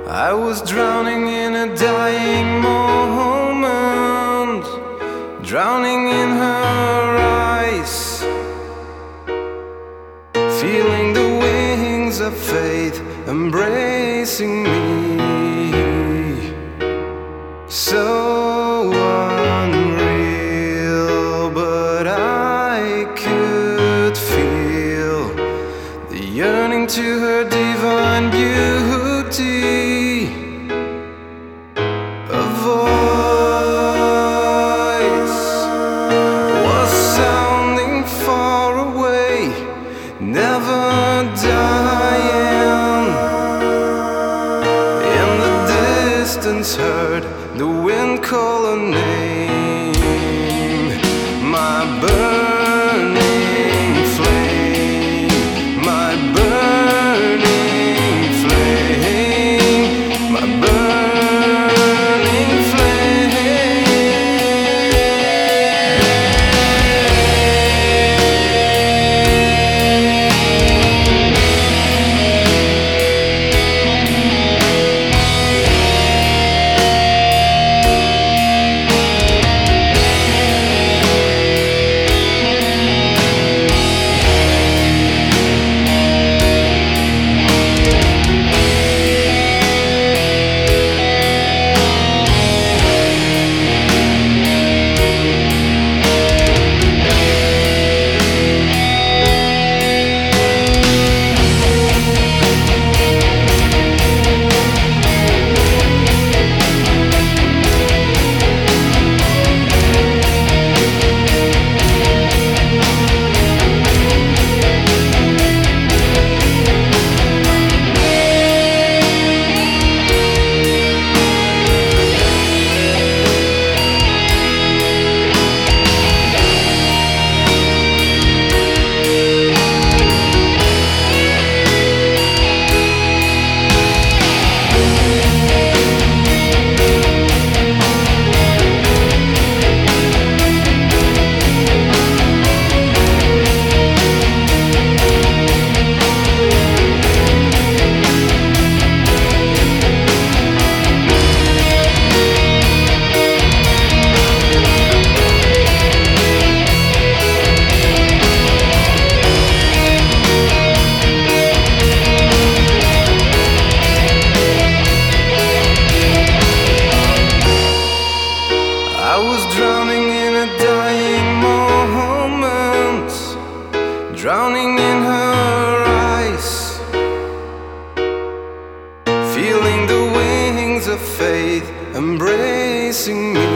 I was drowning in a dying moment, drowning in her eyes, feeling the wings of faith embracing me. So unreal, but I could feel the yearning to her divine beauty. A voice was sounding far away, never dying. In the distance heard the wind call her name. My burning flame, my burning flame, my burning flame. I was drowning in a dying moment, drowning in her eyes, feeling the wings of faith embracing me.